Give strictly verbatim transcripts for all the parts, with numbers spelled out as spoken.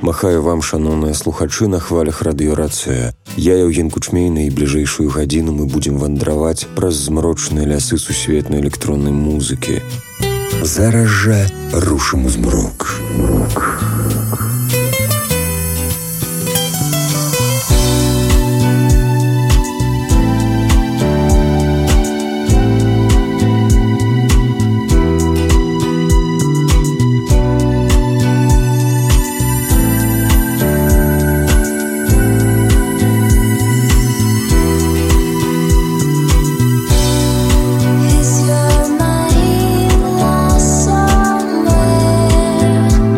Махаю вам, шаноўныя слухачы, на хвалях радыёрацыя. Я Яўген Кучмейна, і бліжэйшую гадзіну мы будзем вандраваць праз змрочныя лясы сусветнай электроннай музыкі. Зараз жа рушым у змрок. Is your mind lost somewhere?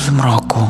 змроку.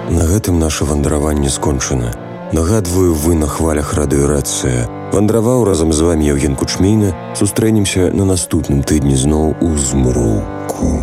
На гэтым наша вандраванне скончана. Нагадваю, вы на хвалях радыёрацыя. Вандраваў разам з вамі Яўген Кучмейна. Сустрэнемся на наступным тыдні зноў у змроўку.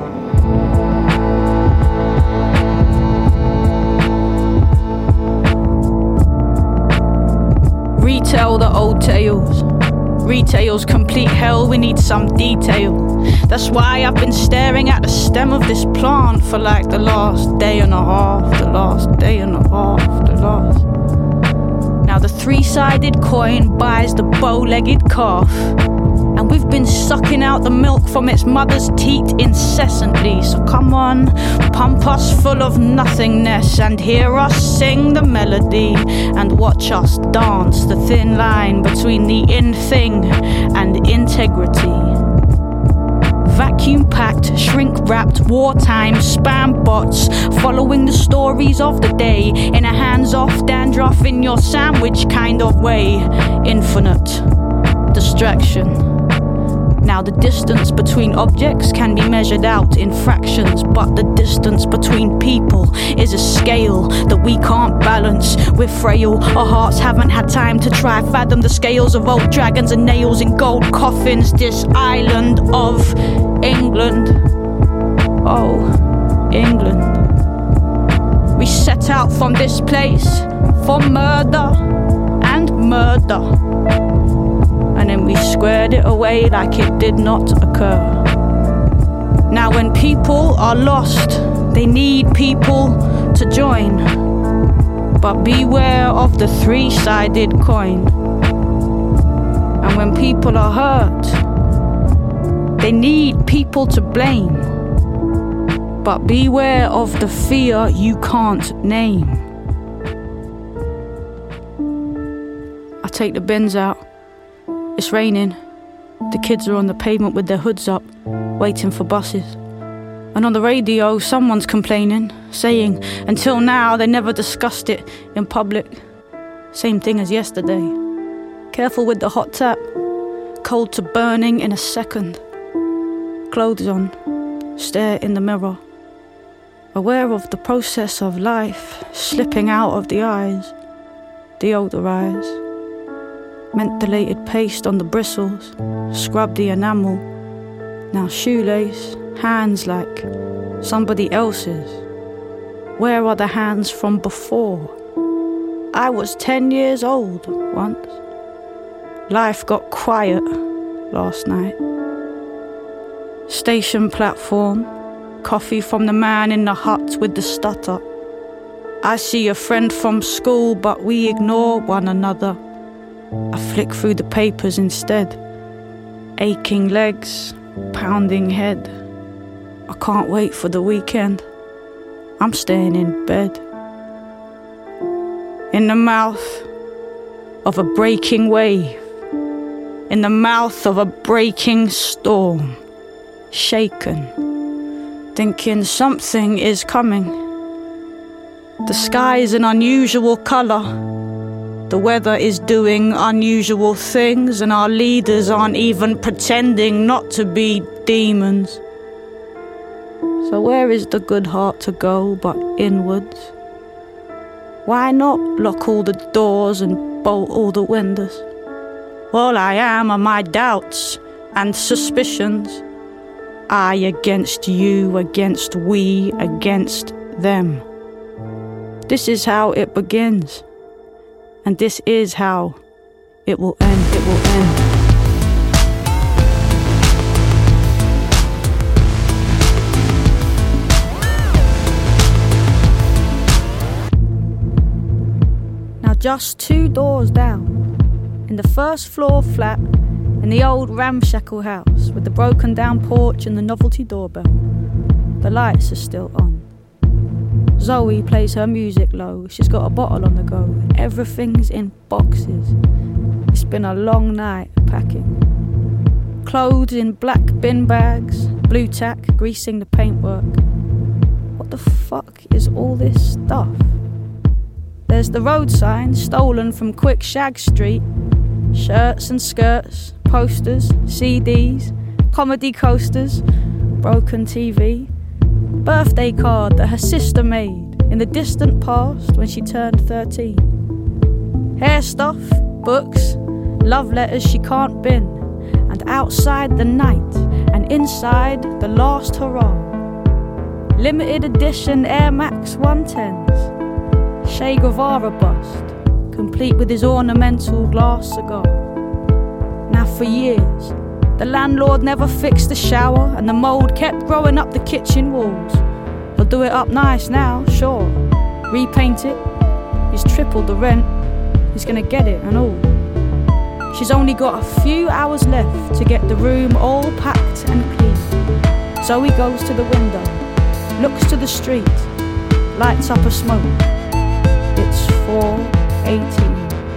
Retell the old tales. Retail's complete hell, we need some detail. That's why I've been staring at the stem of this plant for like the last day and a half, the last day and a half, the last. Now the three-sided coin buys the bow-legged calf, and we've been sucking out the milk from its mother's teat incessantly. So come on, pump us full of nothingness and hear us sing the melody, and watch us dance the thin line between the in-thing and integrity. Vacuum-packed, shrink-wrapped, wartime spam bots following the stories of the day in a hands-off, dandruff in your sandwich kind of way. Infinite distraction. Now the distance between objects can be measured out in fractions, but the distance between people is a scale that we can't balance. We're frail, our hearts haven't had time to try fathom the scales of old dragons and nails in gold coffins. This island of England, oh, England. We set out from this place for murder and murder, and then we squared it away like it did not occur. Now when people are lost, they need people to join. But beware of the three-sided coin. And when people are hurt, they need people to blame. But beware of the fear you can't name. I take the bins out. It's raining. The kids are on the pavement with their hoods up, waiting for buses. And on the radio, someone's complaining, saying, until now, they never discussed it in public. Same thing as yesterday. Careful with the hot tap. Cold to burning in a second. Clothes on. Stare in the mirror. Aware of the process of life slipping out of the eyes. Deodorize. Mentholated paste on the bristles, scrub the enamel. Now shoelace, hands like somebody else's. Where are the hands from before? I was ten years old once. Life got quiet last night. Station platform, coffee from the man in the hut with the stutter. I see a friend from school, but we ignore one another. I flick through the papers instead. Aching legs, pounding head. I can't wait for the weekend. I'm staying in bed. In the mouth of a breaking wave. In the mouth of a breaking storm. Shaken. Thinking something is coming. The sky's an unusual colour. The weather is doing unusual things, and our leaders aren't even pretending not to be demons. So where is the good heart to go but inwards? Why not lock all the doors and bolt all the windows? All I am are my doubts and suspicions. I against you, against we, against them. This is how it begins. And this is how it will end, it will end. Now just two doors down, in the first floor flat, in the old ramshackle house, with the broken down porch and the novelty doorbell, the lights are still on. Zoe plays her music low, she's got a bottle on the go, everything's in boxes. It's been a long night packing. Clothes in black bin bags, blue tack greasing the paintwork. What the fuck is all this stuff? There's the road sign stolen from Quick Shag Street. Shirts and skirts, posters, C Ds, comedy coasters, broken T V. Birthday card that her sister made in the distant past when she turned thirteen. Hair stuff, books, love letters she can't bin, and outside the night and inside the last hurrah. Limited edition Air Max one tens, Che Guevara bust, complete with his ornamental glass cigar. Now for years, the landlord never fixed the shower and the mould kept growing up the kitchen walls. He'll do it up nice now, sure. Repaint it, he's tripled the rent, he's gonna get it and all. She's only got a few hours left to get the room all packed and clean. So he goes to the window, looks to the street, lights up a smoke. It's four eighteen.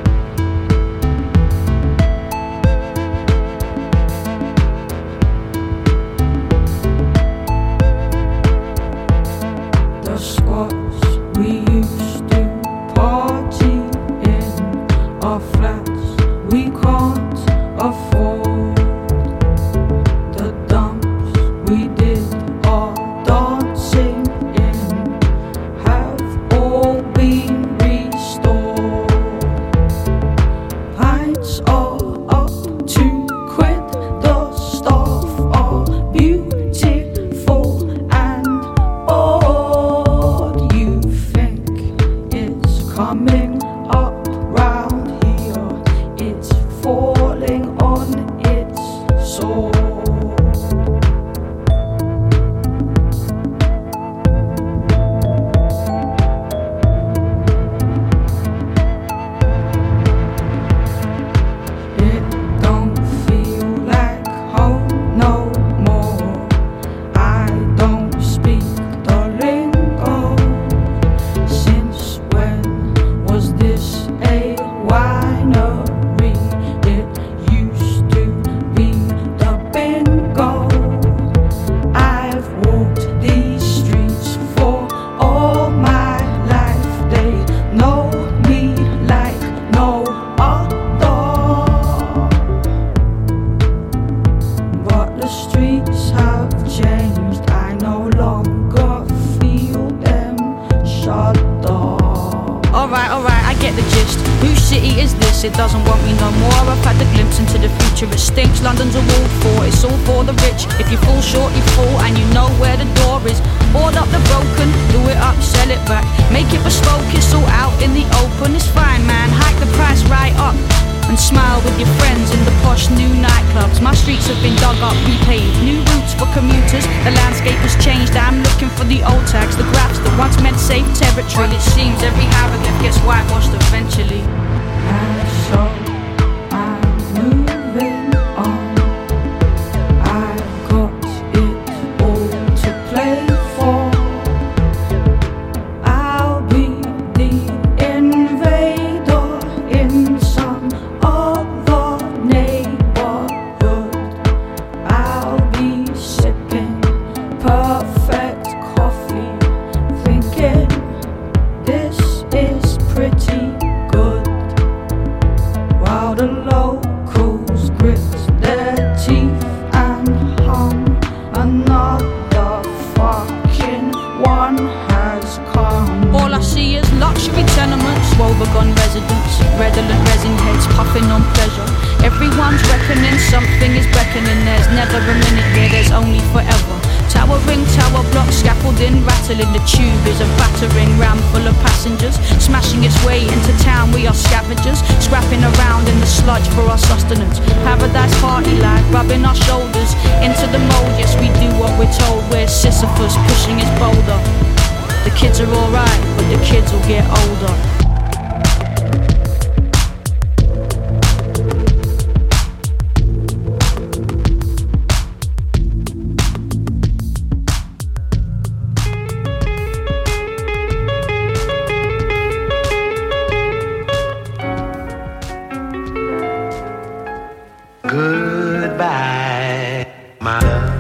Goodbye, my love.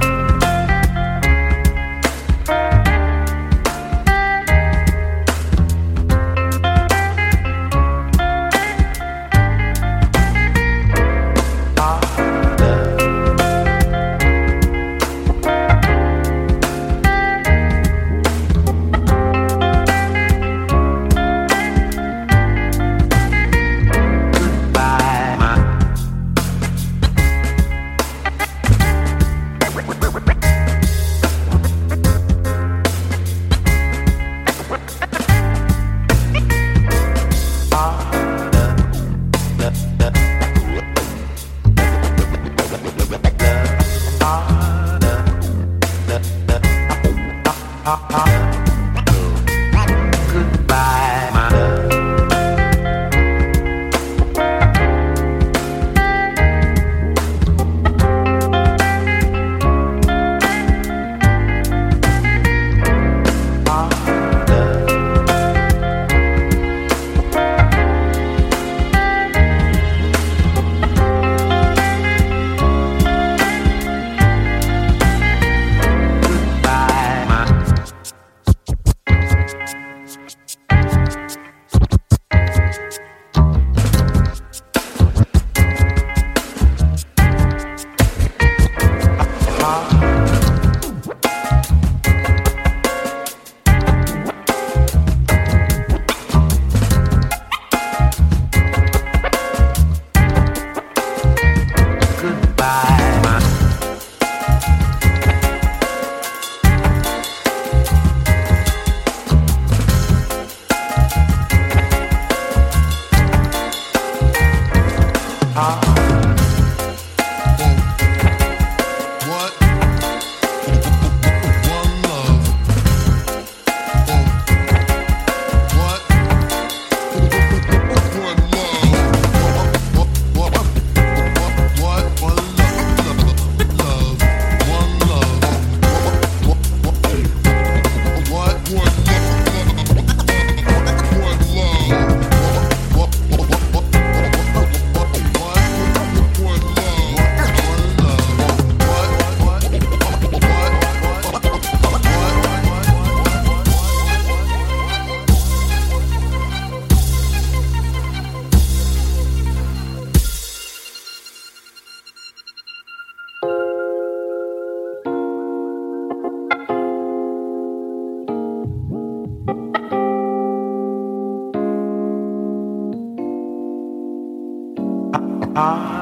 Ah.